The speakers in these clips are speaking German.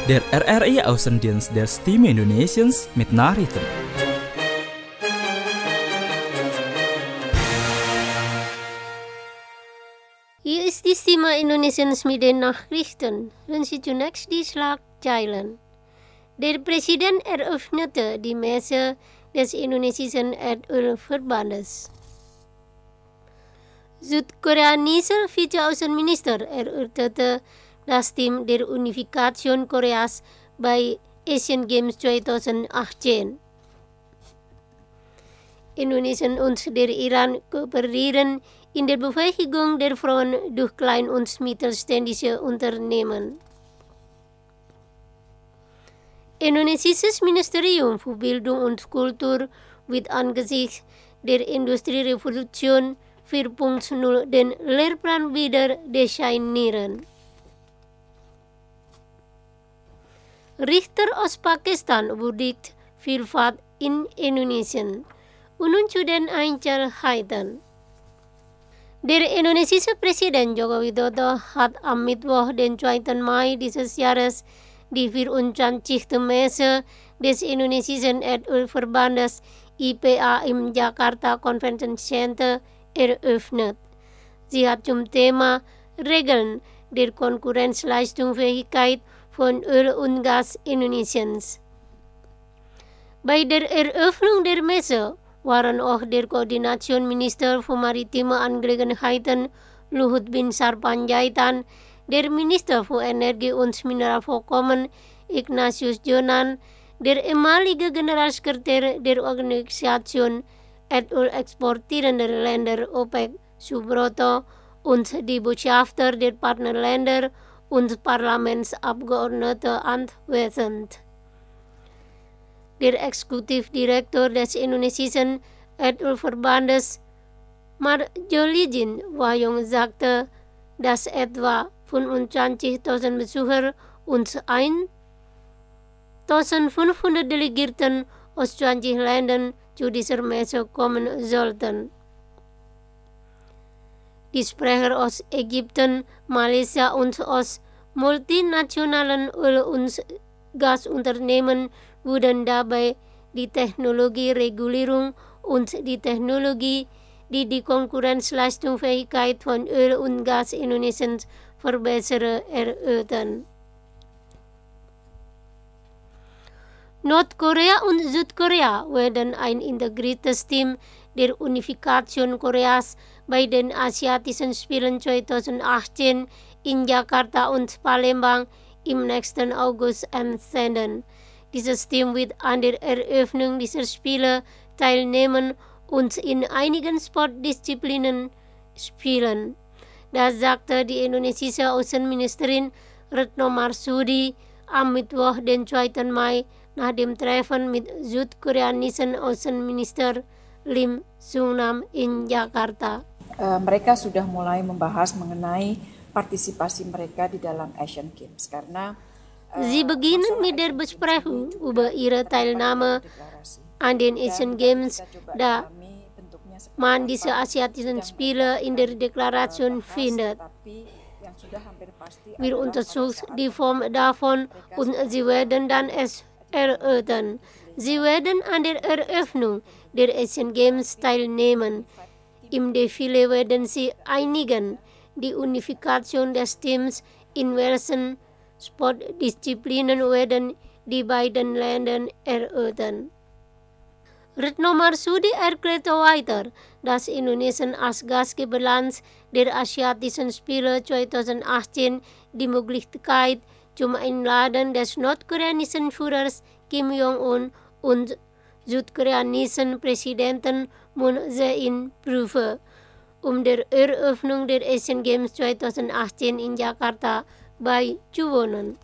Der RRI Außendienst der Stimme Indonesiens mit Nachrichten. Hier ist die Stimme Indonesiens mit den Nachrichten. Dann Sie zunächst die Schlagzeilen. Der Präsident eröffnete die Messe des indonesischen Erdölverbandes. Südkoreanischer Vizeaußenminister erörterte das Team der Unifikation Koreas bei Asian Games 2018. Indonesia und der Iran kooperieren in der Befähigung der Frauen durch klein- und mittelständische Unternehmen. Indonesisches Ministerium für Bildung und Kultur wird angesichts der Industrierevolution 4.0 den Lehrplan wieder designieren. Richter aus Pakistan würdigt Vielfalt in Indonesia. Nun zu den Einzelheiten. Der indonesische Präsident Joko Widodo hat am Mittwoch, den 2. Mai dieses Jahres, die 24. Messe des indonesischen Erdölverbandes IPA im Jakarta Convention Center eröffnet. Sie hat zum Thema Regeln der Konkurrenzleistungsfähigkeit von Öl und Gas Indonesiens. Bei der Eröffnung der Messe waren auch der Koordinationsminister für maritime Angelegenheiten Luhut bin Sarpanjaitan, der Minister für Energie und Mineralvorkommen Ignatius Jonan, der ehemalige Generalsekretär der Organisation Erdölexportierender Länder OPEC Subroto und die Botschafter der Partnerländer und Parlamentsabgeordnete anwesend. Der Exekutivdirektor des indonesischen Erdölverbandes Marjolijin Wayong sagte, dass etwa 25.000 Besucher und 1.500 Delegierten aus 20 Ländern zu dieser Messe kommen sollten. Die Sprecher aus Ägypten, Malaysia und aus multinationalen Öl- und Gasunternehmen würden dabei die Technologieregulierung und die Technologie, die die Konkurrenzleistungsfähigkeit von Öl und Gas Indonesiens verbessere, erörtern. Nordkorea und Südkorea werden ein integriertes Team der Unifikation Koreas bei den Asiatischen Spielen 2018 in Jakarta und Palembang im nächsten August entsenden. Dieses Team wird an der Eröffnung dieser Spiele teilnehmen und in einigen Sportdisziplinen spielen. Das sagte die indonesische Außenministerin Retno Marsudi am Mittwoch, den 2. Mai, nach dem Treffen mit südkoreanischen Außenminister Lim Sung-nam in Jakarta. Mereka sudah mulai membahas mengenai partisipasi mereka di dalam Asian Games karena Sie beginnen mit der Besprechung über ihre Teilnahme an den Asian Games, da man diese asiatischen Spiele in der Deklaration findet. Wir untersuchen die Form davon und sie werden dann es erörtern. Sie werden an der Eröffnung der Asian Games teilnehmen. Im Defile werden sie einigen, die Unifikation des Teams in welchen Sportdisziplinen werden die beiden Länder erörtern. Retno Marsudi erklärte weiter, dass Indonesien als Gastgeberland der Asiatischen Spiele 2018 die Möglichkeit zum Einladen des nordkoreanischen Führers Kim Jong-un und südkoreanischen Präsidenten Moon Jae-in prüfe, um der Eröffnung der Asian Games 2018 in Jakarta beizuwohnen.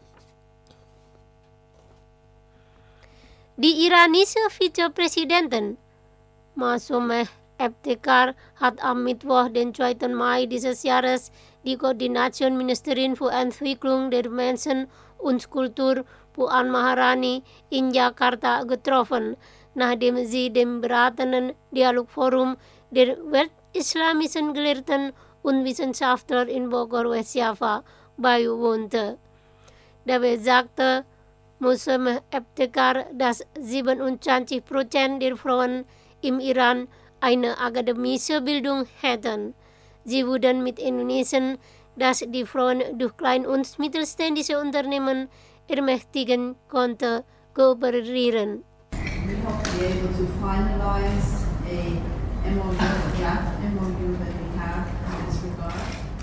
Die iranische Vizepräsidentin Masomeh Ebtekar hat am Mittwoch, den 2. Mai dieses Jahres, die Koordinationsministerin für Entwicklung der Menschen und Kultur Puan Maharani in Jakarta getroffen, nachdem sie dem beratenden Dialogforum der weltislamischen Gelehrten und Wissenschaftler in Bogor, West Java, beiwohnte. Dabei sagte Muhammad Ebtekar, dass 27% der Frauen im Iran eine akademische Bildung hätten. Sie würden mit Indonesien, dass die Frauen durch klein- und mittelständische Unternehmen ermächtigen konnte, kooperieren. We hope to be able to finalize a MOU, draft MOU that we have in this regard,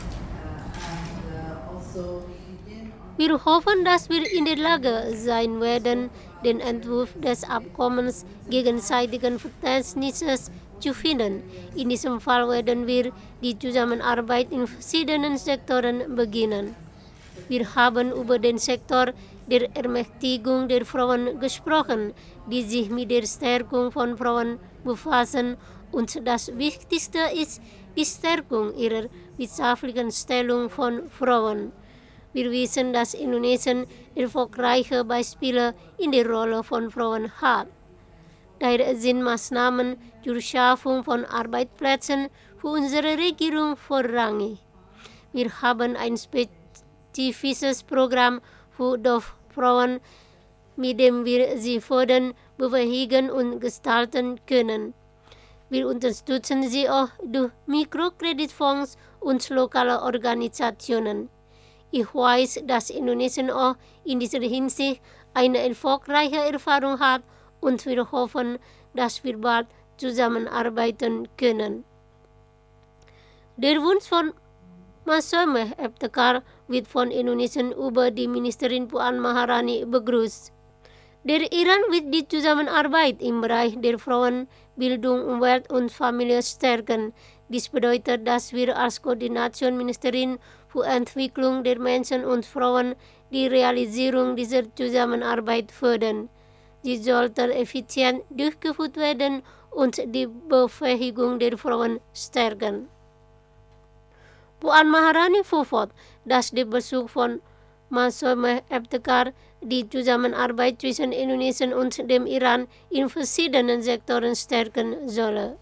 and also begin on. Wir hoffen, dass wir in der Lage sein werden, den Entwurf des Abkommens gegenseitigen Verständnisses zu finden. In diesem Fall werden wir die Zusammenarbeit in verschiedenen Sektoren beginnen. Wir haben über den Sektor der Ermächtigung der Frauen gesprochen, die sich mit der Stärkung von Frauen befassen, und das Wichtigste ist die Stärkung ihrer wirtschaftlichen Stellung von Frauen. Wir wissen, dass Indonesien erfolgreiche Beispiele in der Rolle von Frauen hat. Daher sind Maßnahmen zur Schaffung von Arbeitsplätzen für unsere Regierung vorrangig. Wir haben ein spezifisches Programm für Dorffrauen, mit dem wir sie fördern, bewegen und gestalten können. Wir unterstützen sie auch durch Mikrokreditfonds und lokale Organisationen. Ich weiß, dass Indonesien auch in dieser Hinsicht eine erfolgreiche Erfahrung hat, und wir hoffen, dass wir bald zusammenarbeiten können. Der Wunsch von Muhammad Ebtekar wird von Indonesien über die Ministerin Puan Maharani begrüßt. Der Iran wird die Zusammenarbeit im Bereich der Frauenbildung, Umwelt und Familie stärken. Dies bedeutet, dass wir als Koordinationsministerin für Entwicklung der Menschen und Frauen die Realisierung dieser Zusammenarbeit fördern. Sie sollte effizient durchgeführt werden und die Befähigung der Frauen stärken. Puan Maharani fuhr fort, dass der Besuch von Muhammad Ebtekar die Zusammenarbeit zwischen Indonesien und dem Iran in verschiedenen Sektoren stärken solle.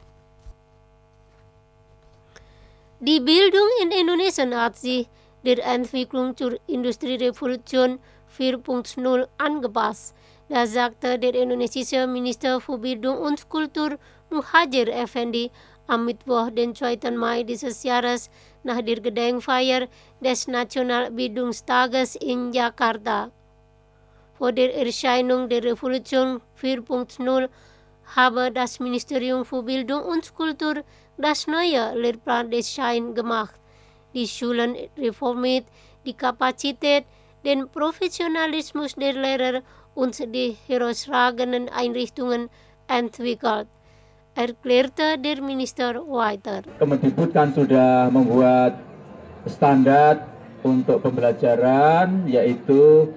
Die Bildung in Indonesien hat sich der Entwicklung zur Industrierevolution 4.0 angepasst. Das sagte der indonesische Minister für Bildung und Kultur Muhadjir Effendi am Mittwoch, den 2. Mai dieses Jahres, nach der Gedenkfeier des Nationalbildungstages in Jakarta. Vor der Erscheinung der Revolution 4.0 habe das Ministerium für Bildung und Kultur das neue Lehrplandesign gemacht, die Schulen reformiert, die Kapazität, den Professionalismus der Lehrer und die herausragenden Einrichtungen entwickelt, erklärte der Minister weiter. Kemendikbud kan sudah membuat standar untuk pembelajaran, yaitu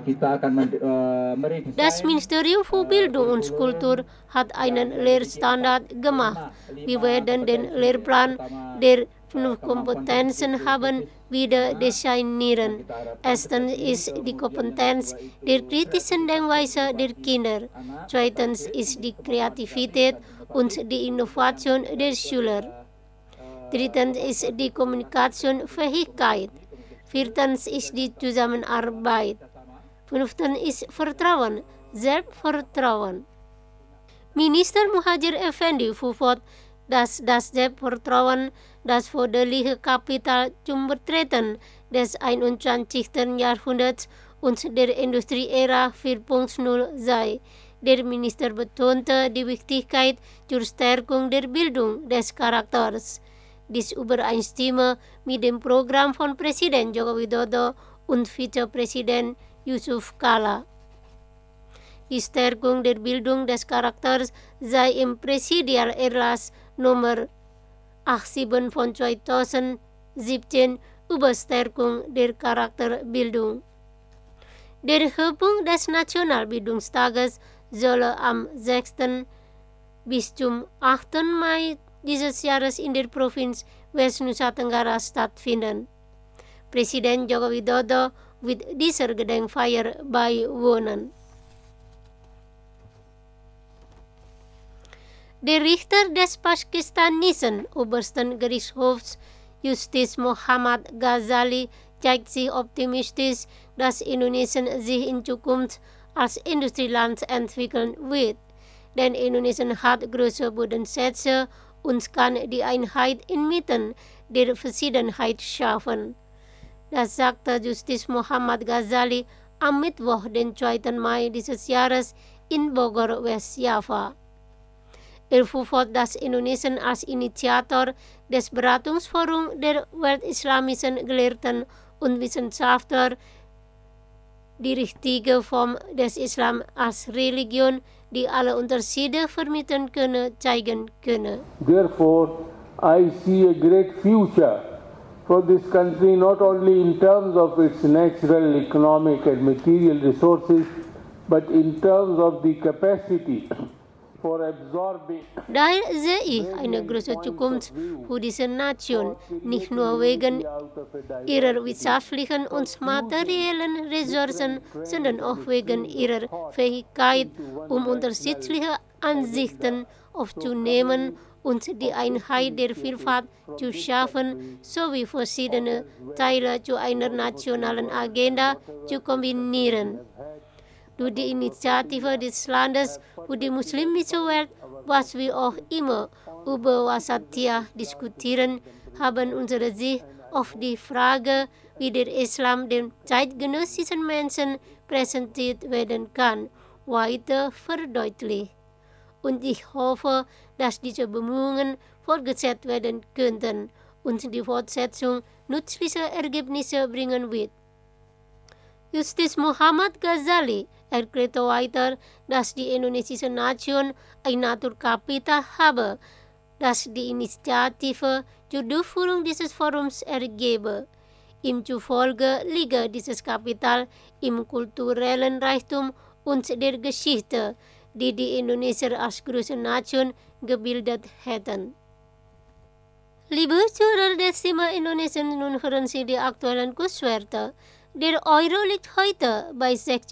Das Ministerium für Bildung und Kultur hat einen Lehrstandard gemacht. Wir werden den Lehrplan, der 5 Kompetenzen haben, wieder designieren. Erstens ist die Kompetenz der kritischen Denkweise der Kinder. Zweitens ist die Kreativität und die Innovation der Schüler. Drittens ist die Kommunikationsfähigkeit. Viertens ist die Zusammenarbeit. Fünftens ist Vertrauen, Selbstvertrauen. Minister Muhadjir Effendi fuhr fort, dass das Selbstvertrauen das förderliche Kapital zum Betreten des 21. Jahrhunderts und der Industrieära 4.0 sei. Der Minister betonte die Wichtigkeit zur Stärkung der Bildung des Charakters. Dies übereinstimme mit dem Programm von Präsident Joko Widodo und Vizepräsident Yusuf Kala. Die Stärkung der Bildung des Charakters sei im Präsidialerlass Nummer 87 von 2017 über Stärkung der Charakterbildung. Der Höhepunkt des Nationalbildungstages solle am 6. bis zum 8. Mai dieses Jahres in der Provinz West Nusa Tenggara stattfinden. Präsident Joko Widodo wird dieser Gedenkfeier beiwohnen. Der Richter des pakistanischen Obersten Gerichtshofs Justiz Muhammad Ghazali zeigt sich optimistisch, dass Indonesien sich in Zukunft als Industrieland entwickeln wird. Denn Indonesien hat große Bodenschätze und kann die Einheit inmitten der Verschiedenheit schaffen. Das sagte Justiz Muhammad Ghazali am Mittwoch, den 2. Mai dieses Jahres in Bogor, Westjava. Er fuhr fort, dass Indonesien als Initiator des Beratungsforums der weltislamischen Gelehrten und Wissenschaftler die richtige Form des Islam als Religion, die alle Unterschiede vermitteln könne, zeigen könne. Therefore, I see a great future for this country, not only in terms of its natural, economic and material resources, but in terms of the capacity for absorbing. Daher sehe ich eine große Zukunft für diese Nation, nicht nur wegen ihrer wirtschaftlichen und materiellen Ressourcen, sondern auch wegen ihrer Fähigkeit, unterschiedliche Ansichten aufzunehmen und die Einheit der Vielfalt zu schaffen, sowie verschiedene Teile zu einer nationalen Agenda zu kombinieren. Durch die Initiative des Landes für die muslimische Welt, was wir auch immer über Wasatiyah diskutieren, haben unsere Sicht auf die Frage, wie der Islam den zeitgenössischen Menschen präsentiert werden kann, weiter verdeutlicht. Und ich hoffe, dass diese Bemühungen fortgesetzt werden könnten und die Fortsetzung nützliche Ergebnisse bringen wird. Justiz Muhammad Ghazali erklärte weiter, dass die indonesische Nation ein Naturkapital habe, das die Initiative zur Durchführung dieses Forums ergebe. Ihm zufolge liege dieses Kapital im kulturellen Reichtum und der Geschichte, die die Indonesier als große Nation gebildet hätten. Liebe Zuhörer des Thema Indonesien, nun hören Sie die aktuellen Kurswerte. Der Euro liegt heute bei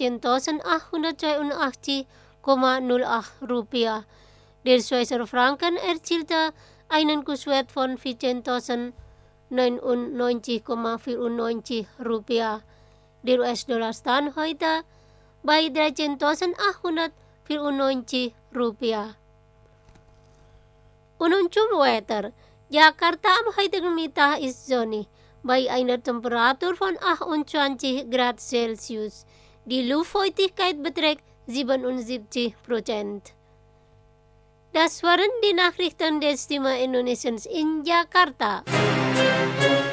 16.882,08 Rupiah. Der Schweizer Franken erzielte einen Kurswert von 14.099,94 Rupiah. Der US-Dollar stand heute bei 13.894 Rupiah. Und nun zum Wetter. Jakarta am heutigen Mittag ist sonnig, bei einer Temperatur von 28 Grad Celsius. Die Luftfeuchtigkeit beträgt 77%. Das waren die Nachrichten des Thema Indonesiens in Jakarta.